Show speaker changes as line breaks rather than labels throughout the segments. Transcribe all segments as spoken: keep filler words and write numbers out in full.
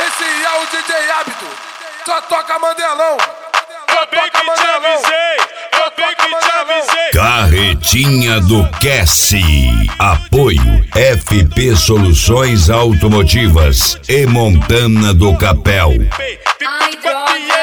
Esse é o D J Hábito, só toca Mandelão.
Eu bem que te avisei, eu bem que te avisei.
Carretinha do Cassi. Apoio F P Soluções Automotivas e Montana do Capel.
Ai, droga.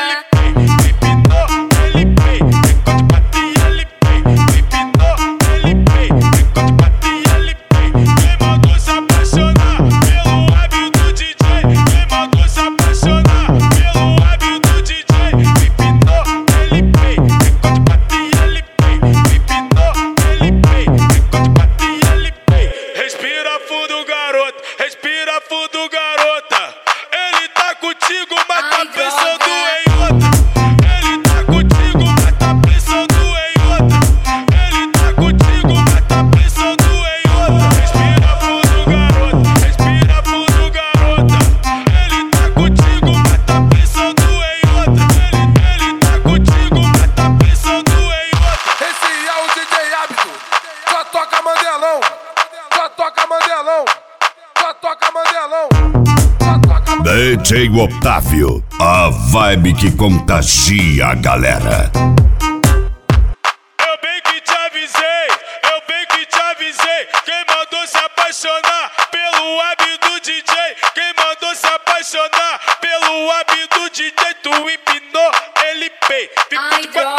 Respira fundo, garota. Ele tá contigo, mas tá pensando em outra. Ele tá contigo, mas tá pensando em outra. Ele tá contigo, mas tá pensando em outra. Respira fundo, garota. Respira fundo, garota. Ele tá contigo, mas tá pensando em outra. Ele, ele tá contigo, mas tá pensando em outra.
Esse é o D J Hábito, só toca Mandelão. Só toca Mandelão. Só toca Mandelão.
D J Otávio, a vibe que contagia a galera.
Eu bem que te avisei, eu bem que te avisei. Quem mandou se apaixonar pelo hábito do D J? Quem mandou se apaixonar pelo hábito do D J? Tu empinou, ele pei.
Ai, droga.